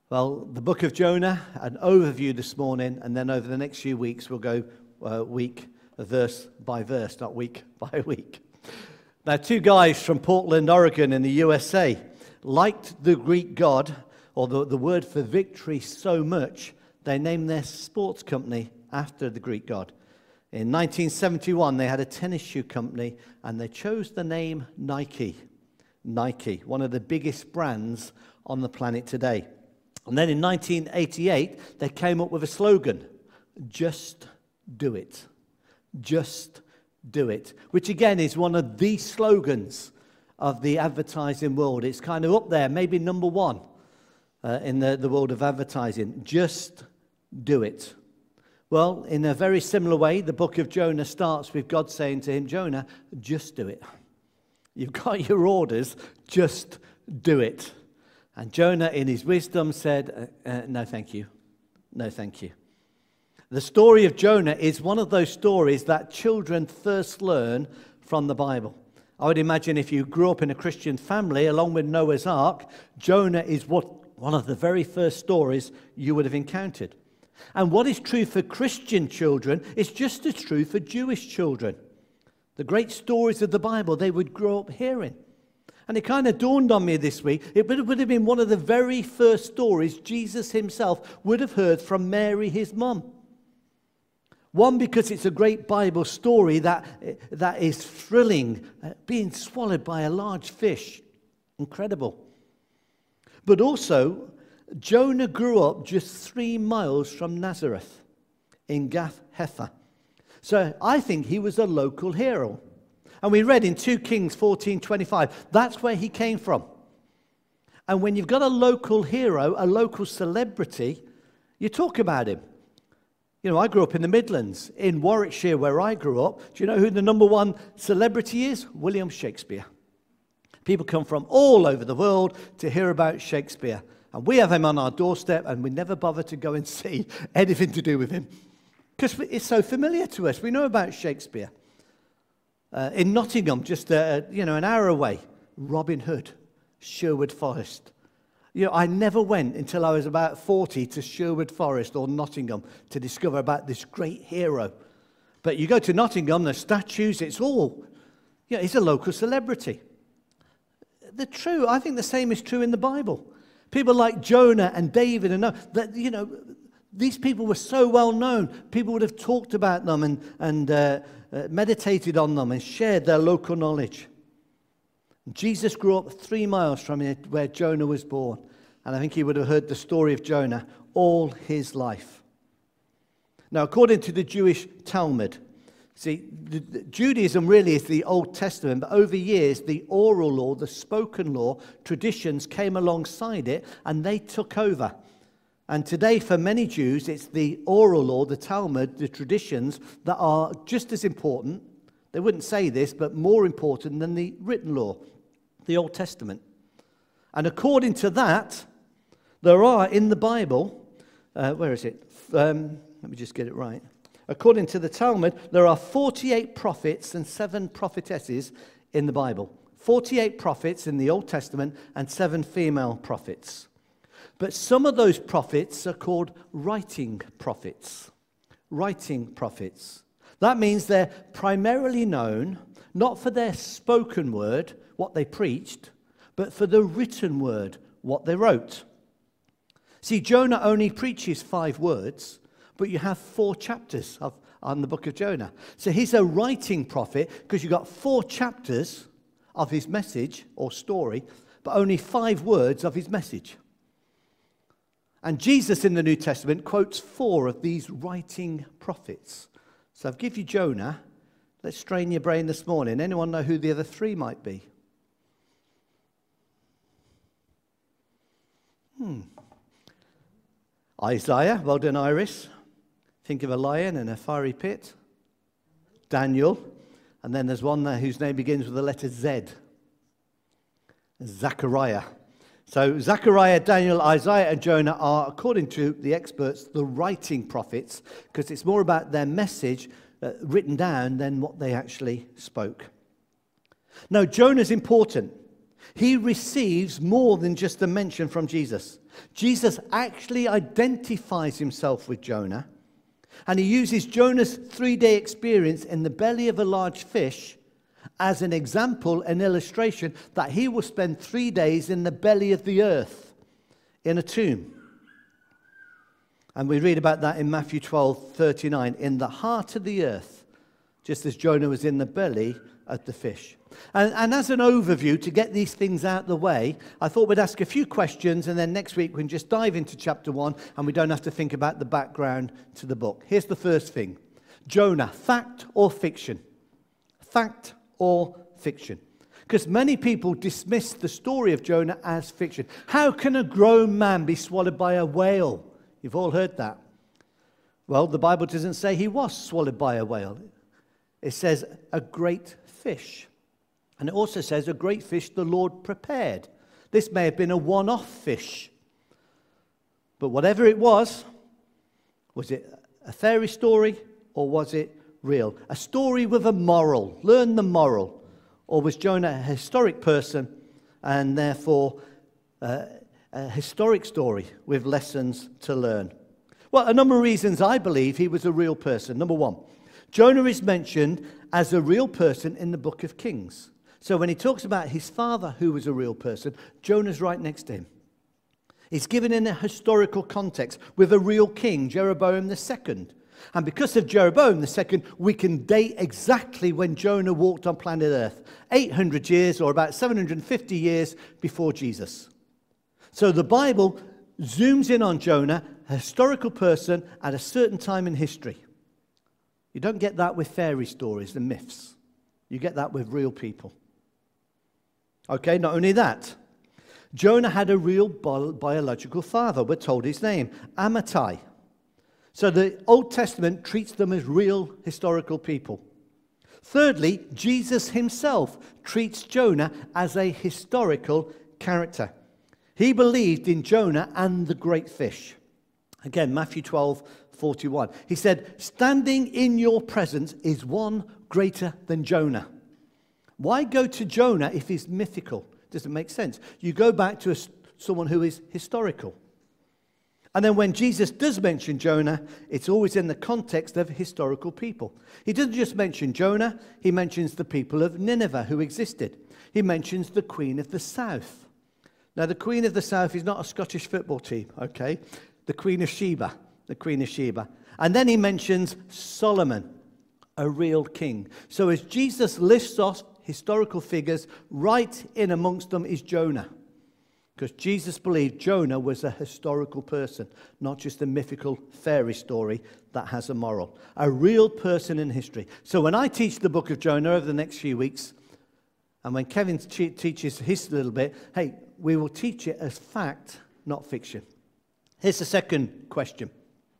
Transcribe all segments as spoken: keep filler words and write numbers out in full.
Well, the book of Jonah, an overview this morning, and then over the next few weeks we'll go uh, week, verse by verse, not week by week. Now, two guys from Portland, Oregon in the U S A liked the Greek god, or the, the word for victory, so much, they named their sports company after the Greek god. In nineteen seventy-one, they had a tennis shoe company, and they chose the name Nike. Nike, one of the biggest brands on the planet today. And then in nineteen eighty-eight, they came up with a slogan, just do it. Just do it. Which again is one of the slogans of the advertising world. It's kind of up there, maybe number one uh, in the, the world of advertising. Just do it. Well, in a very similar way, the book of Jonah starts with God saying to him, Jonah, just do it. You've got your orders, just do it. And Jonah, in his wisdom, said, uh, uh, no, thank you. No, thank you. The story of Jonah is one of those stories that children first learn from the Bible. I would imagine if you grew up in a Christian family, along with Noah's Ark, Jonah is what one of the very first stories you would have encountered. And what is true for Christian children is just as true for Jewish children. The great stories of the Bible they would grow up hearing. And it kind of dawned on me this week, it would have been one of the very first stories Jesus himself would have heard from Mary, his mum. One, because it's a great Bible story that, that is thrilling, uh, being swallowed by a large fish. Incredible. But also, Jonah grew up just three miles from Nazareth in Gath Hepher. So I think he was a local hero. And we read in Second Kings fourteen twenty-five, that's where he came from. And when you've got a local hero, a local celebrity, you talk about him. You know, I grew up in the Midlands, in Warwickshire where I grew up. Do you know who the number one celebrity is? William Shakespeare. People come from all over the world to hear about Shakespeare. And we have him on our doorstep and we never bother to go and see anything to do with him. Because it's so familiar to us. We know about Shakespeare. Uh, in Nottingham, just uh, you know, an hour away, Robin Hood, Sherwood Forest. You know, I never went until I was about forty to Sherwood Forest or Nottingham to discover about this great hero. But you go to Nottingham, the statues, it's all, yeah, he's a local celebrity. The true, I think the same is true in the Bible. People like Jonah and David and that, you know, these people were so well known. People would have talked about them and and. Uh, Uh, meditated on them and shared their local knowledge. Jesus grew up three miles from where Jonah was born. And I think he would have heard the story of Jonah all his life. Now, according to the Jewish Talmud, see, the, the, Judaism really is the Old Testament, but over years, the oral law, the spoken law, traditions came alongside it, and they took over. And today, for many Jews, it's the oral law, the Talmud, the traditions that are just as important. They wouldn't say this, but more important than the written law, the Old Testament. And according to that, there are in the Bible, uh, where is it? Um, let me just get it right. According to the Talmud, there are forty-eight prophets and seven prophetesses in the Bible. forty-eight prophets in the Old Testament and seven female prophets. But some of those prophets are called writing prophets. Writing prophets. That means they're primarily known not for their spoken word, what they preached, but for the written word, what they wrote. See, Jonah only preaches five words, but you have four chapters of, on the book of Jonah. So he's a writing prophet because you've got four chapters of his message or story, but only five words of his message. And Jesus in the New Testament quotes four of these writing prophets. So I've given you Jonah. Let's strain your brain this morning. Anyone know who the other three might be? Hmm. Isaiah, well done, Iris. Think of a lion in a fiery pit. Daniel. And then there's one there whose name begins with the letter Z. Zechariah. So Zechariah, Daniel, Isaiah, and Jonah are, according to the experts, the writing prophets, because it's more about their message uh, written down than what they actually spoke. Now, Jonah's important. He receives more than just a mention from Jesus. Jesus actually identifies himself with Jonah, and he uses Jonah's three-day experience in the belly of a large fish as an example, an illustration that he will spend three days in the belly of the earth, in a tomb. And we read about that in Matthew twelve thirty-nine, in the heart of the earth, just as Jonah was in the belly of the fish. And, and as an overview, to get these things out of the way, I thought we'd ask a few questions, and then next week we can just dive into chapter one, and we don't have to think about the background to the book. Here's the first thing. Jonah, fact or fiction? Fact or fiction? Because many people dismiss the story of Jonah as fiction. How can a grown man be swallowed by a whale? You've all heard that. Well, the Bible doesn't say he was swallowed by a whale. It says a great fish. And it also says a great fish the Lord prepared. This may have been a one-off fish. But whatever it was, was it a fairy story or was it real? A story with a moral. Learn the moral. Or was Jonah a historic person and therefore uh, a historic story with lessons to learn? Well, a number of reasons I believe he was a real person. Number one, Jonah is mentioned as a real person in the book of Kings. So when he talks about his father, who was a real person, Jonah's right next to him. He's given in a historical context with a real king, Jeroboam the second. And because of Jeroboam the second, we can date exactly when Jonah walked on planet Earth. eight hundred years, or about seven hundred fifty years before Jesus. So the Bible zooms in on Jonah, a historical person at a certain time in history. You don't get that with fairy stories and myths. You get that with real people. Okay, not only that, Jonah had a real bi- biological father. We're told his name, Amittai. So the Old Testament treats them as real historical people. Thirdly, Jesus himself treats Jonah as a historical character. He believed in Jonah and the great fish. Again, Matthew twelve forty-one. He said, standing in your presence is one greater than Jonah. Why go to Jonah if he's mythical? Doesn't make sense. You go back to a, someone who is historical. And then when Jesus does mention Jonah, it's always in the context of historical people. He doesn't just mention Jonah, he mentions the people of Nineveh who existed. He mentions the Queen of the South. Now, the Queen of the South is not a Scottish football team, okay? The Queen of Sheba, the Queen of Sheba. And then he mentions Solomon, a real king. So as Jesus lists off historical figures, right in amongst them is Jonah. Because Jesus believed Jonah was a historical person, not just a mythical fairy story that has a moral. A real person in history. So when I teach the book of Jonah over the next few weeks, and when Kevin te- teaches his little bit, hey, we will teach it as fact, not fiction. Here's the second question.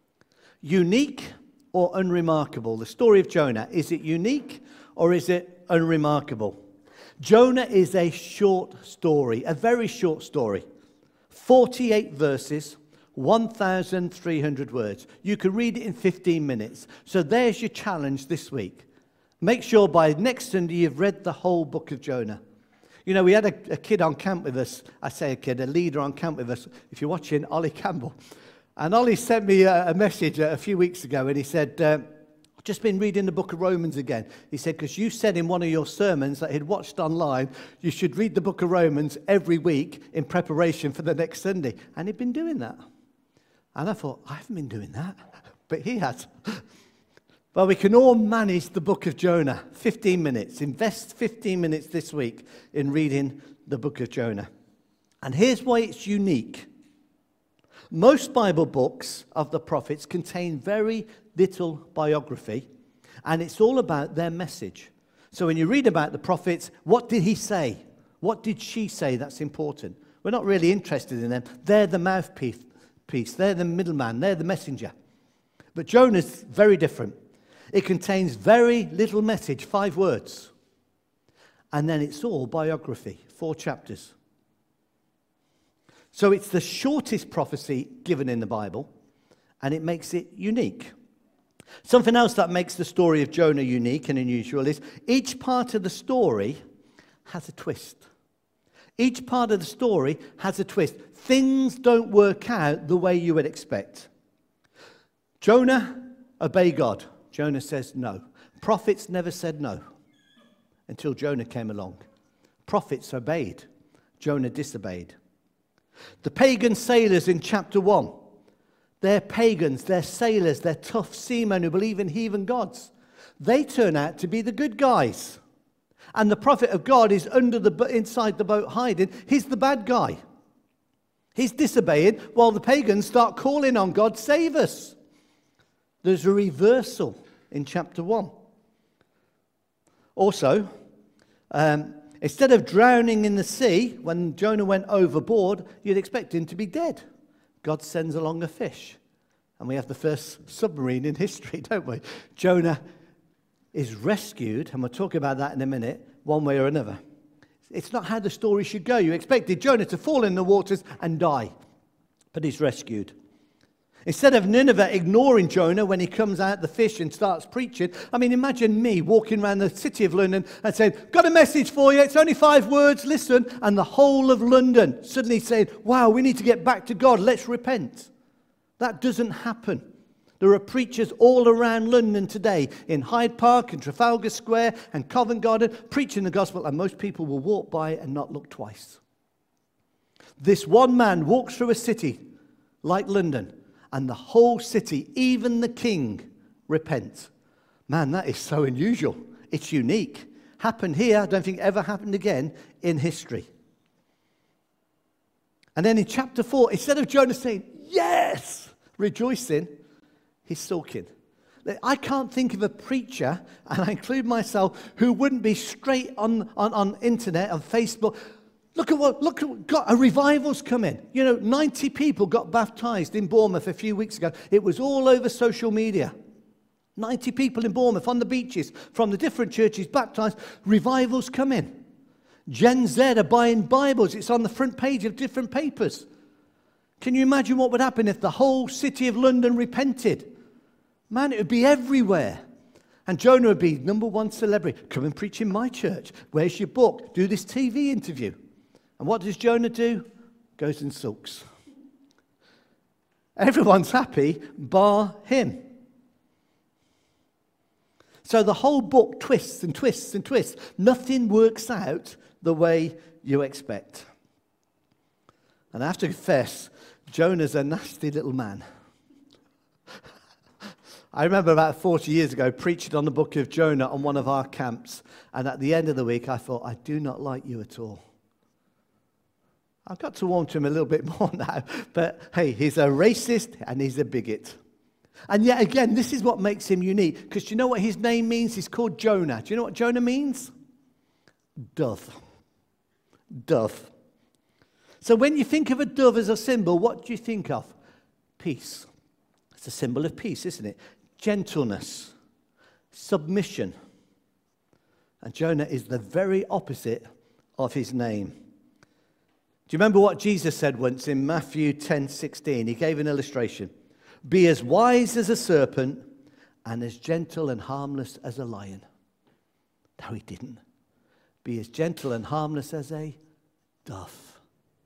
Unique or unremarkable? The story of Jonah, is it unique or is it unremarkable? Jonah is a short story, a very short story. forty-eight verses, one thousand three hundred words. You can read it in fifteen minutes. So there's your challenge this week. Make sure by next Sunday you've read the whole book of Jonah. You know, we had a, a kid on camp with us. I say a kid, a leader on camp with us. If you're watching, Ollie Campbell. And Ollie sent me a, a message a, a few weeks ago, and he said, uh, I've just been reading the book of Romans again. He said, because you said in one of your sermons that he'd watched online, you should read the book of Romans every week in preparation for the next Sunday. And he'd been doing that. And I thought, I haven't been doing that. But he has. Well, we can all manage the book of Jonah. fifteen minutes. Invest fifteen minutes this week in reading the book of Jonah. And here's why it's unique. Most Bible books of the prophets contain very little biography, and it's all about their message. So when you read about the prophets, what did he say? What did she say? That's important. We're not really interested in them. They're the mouthpiece. They're the middleman. They're the messenger. But Jonah's very different. It contains very little message, five words. And then it's all biography, four chapters. So it's the shortest prophecy given in the Bible, and it makes it unique. Something else that makes the story of Jonah unique and unusual is each part of the story has a twist. Each part of the story has a twist. Things don't work out the way you would expect. Jonah, obey God. Jonah says no. Prophets never said no until Jonah came along. Prophets obeyed. Jonah disobeyed. The pagan sailors in chapter one, they're pagans, they're sailors, they're tough seamen who believe in heathen gods. They turn out to be the good guys. And the prophet of God is under the inside the boat hiding. He's the bad guy. He's disobeying while the pagans start calling on God, save us. There's a reversal in chapter one. Also, um, instead of drowning in the sea, when Jonah went overboard, you'd expect him to be dead. God sends along a fish. And we have the first submarine in history, don't we? Jonah is rescued, and we'll talk about that in a minute, one way or another. It's not how the story should go. You expected Jonah to fall in the waters and die, but he's rescued. Instead of Nineveh ignoring Jonah when he comes out the fish and starts preaching, I mean, imagine me walking around the city of London and saying, got a message for you, it's only five words, listen, and the whole of London suddenly saying, wow, we need to get back to God, let's repent. That doesn't happen. There are preachers all around London today, in Hyde Park and Trafalgar Square and Covent Garden, preaching the gospel, and most people will walk by and not look twice. This one man walks through a city like London, and the whole city, even the king, repent. Man, that is so unusual. It's unique. Happened here, I don't think ever happened again in history. And then in chapter four, instead of Jonah saying, yes, rejoicing, he's sulking. I can't think of a preacher, and I include myself, who wouldn't be straight on, on, on internet, on Facebook. Look at what, look at what, God, a revival's coming. You know, ninety people got baptized in Bournemouth a few weeks ago. It was all over social media. ninety people in Bournemouth on the beaches from the different churches baptized. Revival's coming. Gen Z are buying Bibles. It's on the front page of different papers. Can you imagine what would happen if the whole city of London repented? Man, it would be everywhere. And Jonah would be number one celebrity. Come and preach in my church. Where's your book? Do this T V interview. And what does Jonah do? Goes and sulks. Everyone's happy, bar him. So the whole book twists and twists and twists. Nothing works out the way you expect. And I have to confess, Jonah's a nasty little man. I remember about forty years ago preaching on the book of Jonah on one of our camps. And at the end of the week, I thought, I do not like you at all. I've got to warm to him a little bit more now. But hey, he's a racist and he's a bigot. And yet again, this is what makes him unique. Because do you know what his name means? He's called Jonah. Do you know what Jonah means? Dove. Dove. So when you think of a dove as a symbol, what do you think of? Peace. It's a symbol of peace, isn't it? Gentleness. Submission. And Jonah is the very opposite of his name. Do you remember what Jesus said once in Matthew ten sixteen? He gave an illustration. Be as wise as a serpent and as gentle and harmless as a lion. No, he didn't. Be as gentle and harmless as a dove.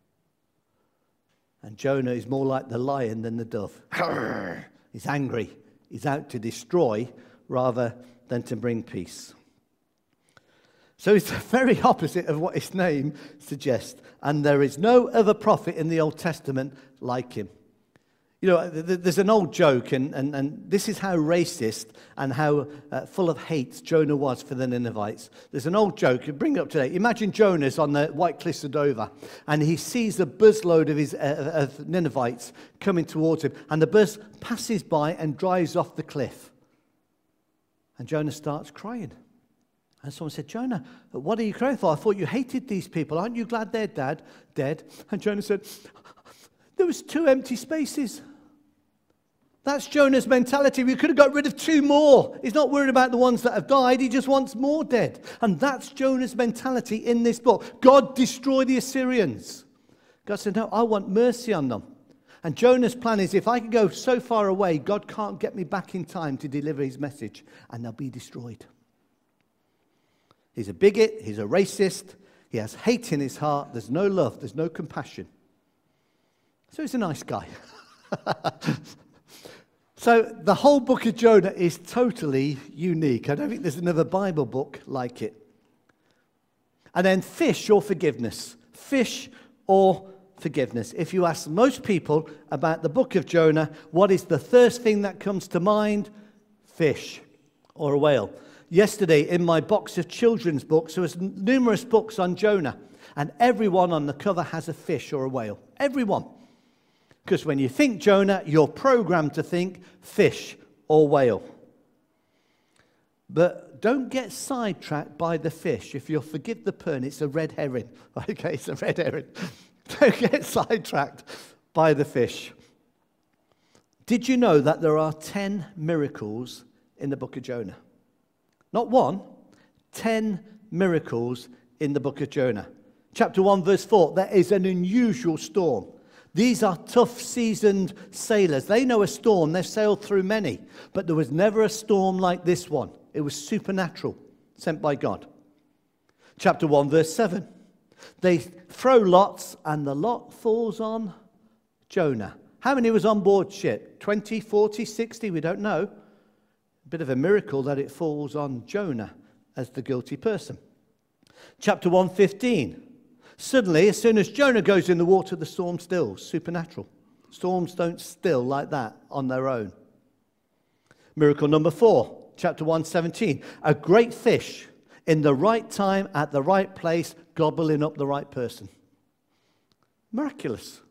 And Jonah is more like the lion than the dove. He's angry. He's out to destroy rather than to bring peace. So it's the very opposite of what his name suggests. And there is no other prophet in the Old Testament like him. You know, there's an old joke, and, and, and this is how racist and how uh, full of hate Jonah was for the Ninevites. There's an old joke, you bring it up today. Imagine Jonah's on the White Cliffs of Dover, and he sees a busload of, his, uh, of Ninevites coming towards him, and the bus passes by and drives off the cliff. And Jonah starts crying. And someone said, Jonah, what are you crying for? I thought you hated these people. Aren't you glad they're dead? dead? And Jonah said, there was two empty spaces. That's Jonah's mentality. We could have got rid of two more. He's not worried about the ones that have died. He just wants more dead. And that's Jonah's mentality in this book. God destroyed the Assyrians. God said, no, I want mercy on them. And Jonah's plan is, if I can go so far away, God can't get me back in time to deliver his message, and they'll be destroyed. He's a bigot. He's a racist. He has hate in his heart. There's no love. There's no compassion. So he's a nice guy. So the whole book of Jonah is totally unique. I don't think there's another Bible book like it. And then fish or forgiveness. Fish or forgiveness. If you ask most people about the book of Jonah, what is the first thing that comes to mind? Fish or a whale. Yesterday, in my box of children's books, there was numerous books on Jonah, and everyone on the cover has a fish or a whale. Everyone. Because when you think Jonah, you're programmed to think fish or whale. But don't get sidetracked by the fish. If you'll forgive the pun, it's a red herring. Okay, it's a red herring. Don't get sidetracked by the fish. Did you know that there are ten miracles in the book of Jonah? Not one, ten miracles in the book of Jonah. Chapter one, verse four, there is an unusual storm. These are tough, seasoned sailors. They know a storm. They've sailed through many. But there was never a storm like this one. It was supernatural, sent by God. Chapter one, verse seven. They throw lots, and the lot falls on Jonah. How many was on board ship? twenty, forty, sixty? We don't know. A bit of a miracle that it falls on Jonah as the guilty person. Chapter one, fifteen. Suddenly, as soon as Jonah goes in the water, the storm stills. Supernatural. Storms don't still like that on their own. Miracle number four, chapter one, seventeen. A great fish in the right time, at the right place, gobbling up the right person. Miraculous.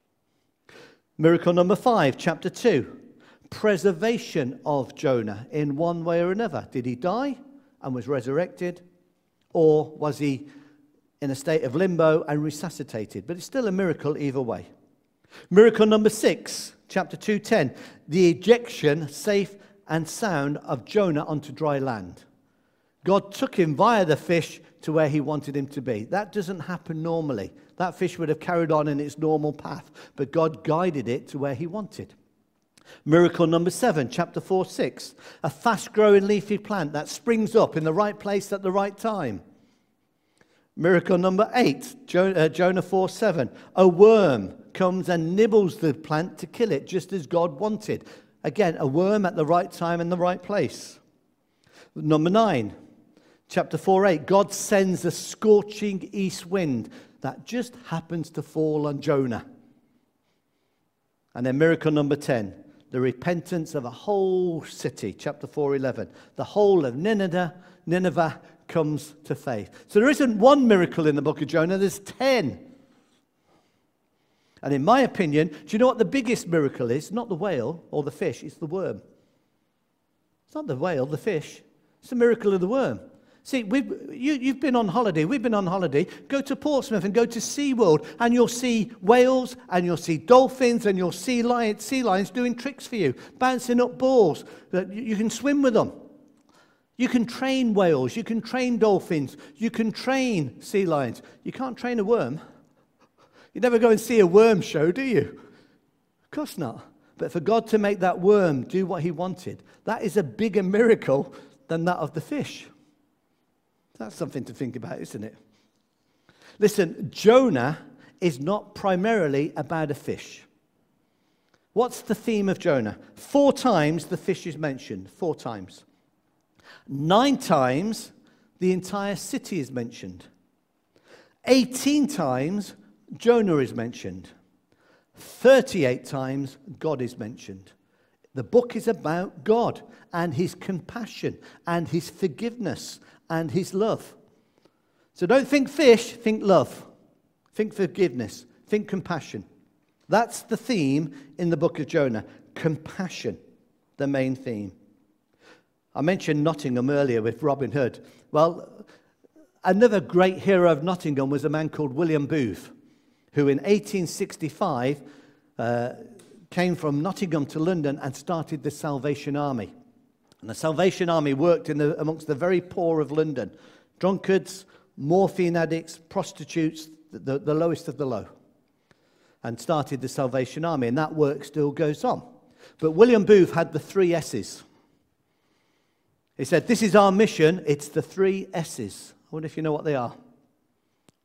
Miracle number five, chapter two. Preservation of Jonah in one way or another. Did he die and was resurrected? Or was he in a state of limbo and resuscitated? But it's still a miracle either way. Miracle number six, chapter two, ten. The ejection, safe and sound, of Jonah onto dry land. God took him via the fish to where he wanted him to be. That doesn't happen normally. That fish would have carried on in its normal path, but God guided it to where he wanted. Miracle number seven, chapter four, six. A fast-growing leafy plant that springs up in the right place at the right time. Miracle number eight, Jonah four, seven. A worm comes and nibbles the plant to kill it, just as God wanted. Again, a worm at the right time and the right place. Number nine, chapter four, eight. God sends a scorching east wind that just happens to fall on Jonah. And then miracle number ten. The repentance of a whole city, chapter four, eleven. The whole of Nineveh, Nineveh comes to faith. So there isn't one miracle in the book of Jonah, there's ten. And in my opinion, do you know what the biggest miracle is? Not the whale or the fish, it's the worm. It's not the whale, the fish. It's the miracle of the worm. See, we've, you, you've been on holiday. We've been on holiday. Go to Portsmouth and go to SeaWorld, and you'll see whales, and you'll see dolphins, and you'll see lions, sea lions doing tricks for you, bouncing up balls. You can swim with them. You can train whales. You can train dolphins. You can train sea lions. You can't train a worm. You never go and see a worm show, do you? Of course not. But for God to make that worm do what he wanted, that is a bigger miracle than that of the fish. That's something to think about, isn't it? Listen, Jonah is not primarily about a fish. What's the theme of Jonah? Four times the fish is mentioned. Four times. Nine times the entire city is mentioned. Eighteen times Jonah is mentioned. Thirty-eight times God is mentioned. The book is about God and his compassion and his forgiveness and his love. So don't think fish, think love. Think forgiveness. Think compassion. That's the theme in the book of Jonah. Compassion, the main theme. I mentioned Nottingham earlier with Robin Hood. Well, another great hero of Nottingham was a man called William Booth, who in eighteen sixty-five uh, came from Nottingham to London and started the Salvation Army. And the Salvation Army worked in the, amongst the very poor of London. Drunkards, morphine addicts, prostitutes, the, the lowest of the low. And started the Salvation Army. And that work still goes on. But William Booth had the three S's. He said, this is our mission. It's the three S's. I wonder if you know what they are.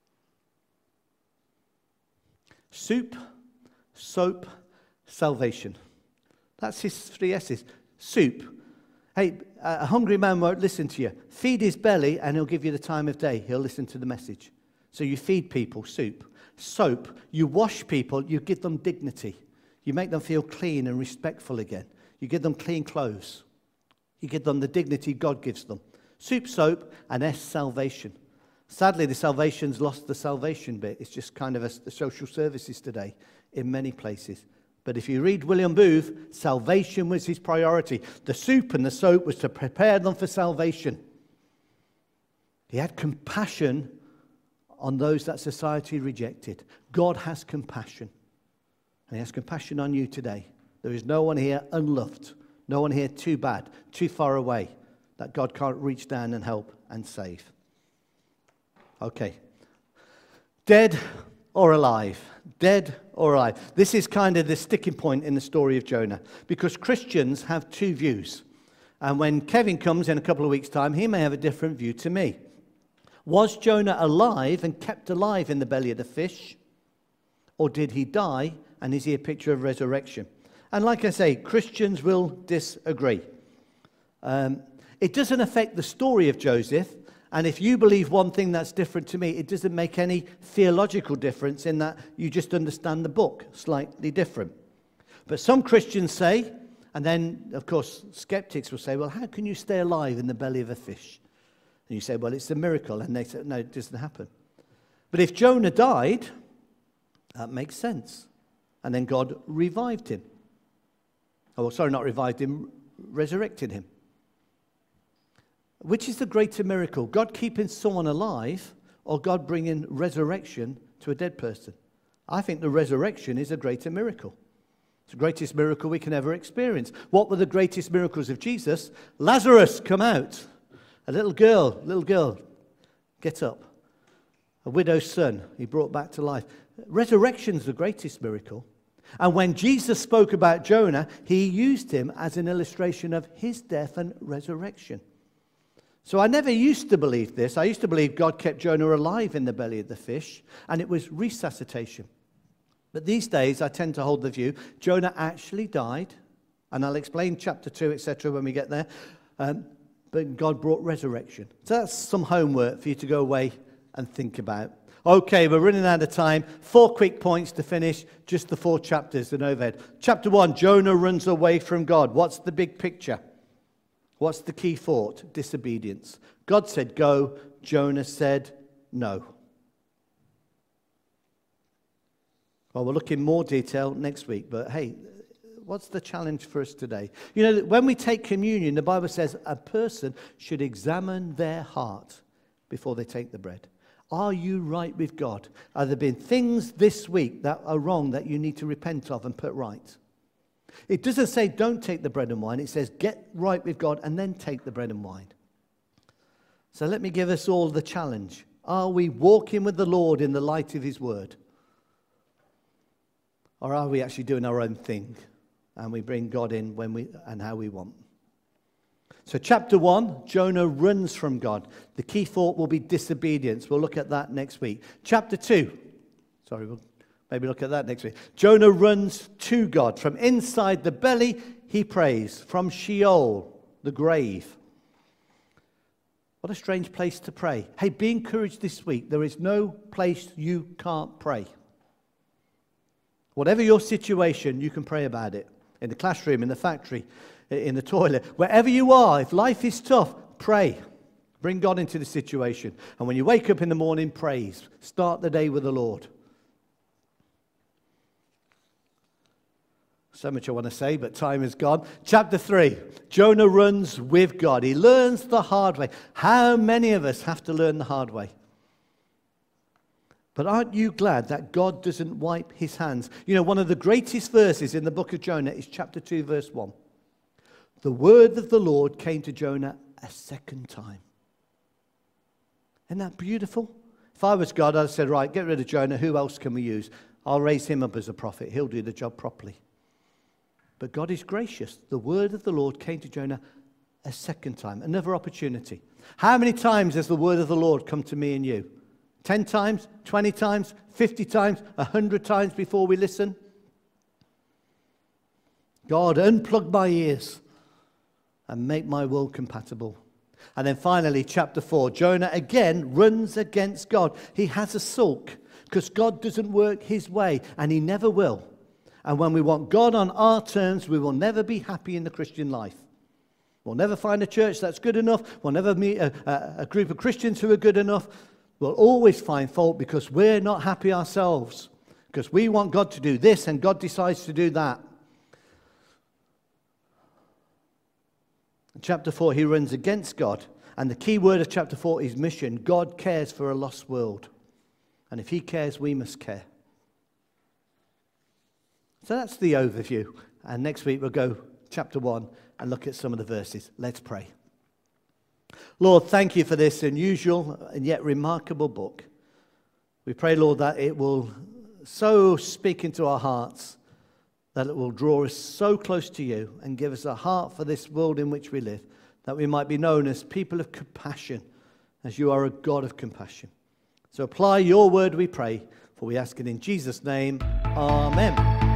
Soup, soap, salvation. That's his three S's. Soup. Hey, a hungry man won't listen to you. Feed his belly and he'll give you the time of day. He'll listen to the message. So you feed people, soup. Soap, you wash people, you give them dignity. You make them feel clean and respectful again. You give them clean clothes. You give them the dignity God gives them. Soup, soap, and S, salvation. Sadly, the salvation's lost the salvation bit. It's just kind of a, the social services today in many places. But if you read William Booth, salvation was his priority. The soup and the soap was to prepare them for salvation. He had compassion on those that society rejected. God has compassion. And he has compassion on you today. There is no one here unloved. No one here too bad, too far away, that God can't reach down and help and save. Okay. Dead or alive? Dead or alive? This is kind of the sticking point in the story of Jonah, because Christians have two views. And when Kevin comes in a couple of weeks' time, he may have a different view to me. Was Jonah alive and kept alive in the belly of the fish? Or did he die, and is he a picture of resurrection? And like I say, Christians will disagree. Um, it doesn't affect the story of Joseph. And if you believe one thing that's different to me, it doesn't make any theological difference in that you just understand the book slightly different. But some Christians say, and then, of course, skeptics will say, well, how can you stay alive in the belly of a fish? And you say, well, it's a miracle. And they say, no, it doesn't happen. But if Jonah died, that makes sense. And then God revived him. Oh, sorry, not revived him, resurrected him. Which is the greater miracle? God keeping someone alive or God bringing resurrection to a dead person? I think the resurrection is a greater miracle. It's the greatest miracle we can ever experience. What were the greatest miracles of Jesus? Lazarus, come out. A little girl, little girl, get up. A widow's son, he brought back to life. Resurrection's the greatest miracle. And when Jesus spoke about Jonah, he used him as an illustration of his death and resurrection. So I never used to believe this. I used to believe God kept Jonah alive in the belly of the fish, and it was resuscitation. But these days, I tend to hold the view Jonah actually died, and I'll explain chapter two, et cetera, when we get there. Um, but God brought resurrection. So that's some homework for you to go away and think about. Okay, we're running out of time. Four quick points to finish, just the four chapters and overhead. Chapter one, Jonah runs away from God. What's the big picture? What's the key thought? Disobedience. God said go, Jonah said no. Well, we'll look in more detail next week, but hey, what's the challenge for us today? You know, when we take communion, the Bible says a person should examine their heart before they take the bread. Are you right with God? Have there been things this week that are wrong that you need to repent of and put right? It doesn't say don't take the bread and wine. It says get right with God and then take the bread and wine. So let me give us all the challenge. Are we walking with the Lord in the light of his word? Or are we actually doing our own thing and we bring God in when we and how we want? So chapter one, Jonah runs from God. The key thought will be disobedience. We'll look at that next week. Chapter two, sorry, we'll maybe look at that next week. Jonah runs to God. From inside the belly, he prays. From Sheol, the grave. What a strange place to pray. Hey, be encouraged this week. There is no place you can't pray. Whatever your situation, you can pray about it. In the classroom, in the factory, in the toilet, wherever you are, if life is tough, pray. Bring God into the situation. And when you wake up in the morning, praise. Start the day with the Lord. So much I want to say, but time is gone. Chapter three, Jonah runs with God. He learns the hard way. How many of us have to learn the hard way? But aren't you glad that God doesn't wipe his hands? You know, one of the greatest verses in the book of Jonah is chapter two, verse one. The word of the Lord came to Jonah a second time. Isn't that beautiful? If I was God, I'd have said, right, get rid of Jonah. Who else can we use? I'll raise him up as a prophet. He'll do the job properly. But God is gracious. The word of the Lord came to Jonah a second time. Another opportunity. How many times has the word of the Lord come to me and you? Ten times, twenty times, fifty times, a hundred times before we listen? God, unplug my ears and make my will compatible. And then finally, chapter four, Jonah again runs against God. He has a sulk because God doesn't work his way, and he never will. And when we want God on our terms, we will never be happy in the Christian life. We'll never find a church that's good enough. We'll never meet a, a, a group of Christians who are good enough. We'll always find fault because we're not happy ourselves, because we want God to do this and God decides to do that. In chapter four, he runs against God. And the key word of chapter four is mission. God cares for a lost world. And if he cares, we must care. So that's the overview. And next week we'll go chapter one and look at some of the verses. Let's pray. Lord, thank you for this unusual and yet remarkable book. We pray, Lord, that it will so speak into our hearts, that it will draw us so close to you and give us a heart for this world in which we live, that we might be known as people of compassion, as you are a God of compassion. So apply your word, we pray, for we ask it in Jesus' name. Amen.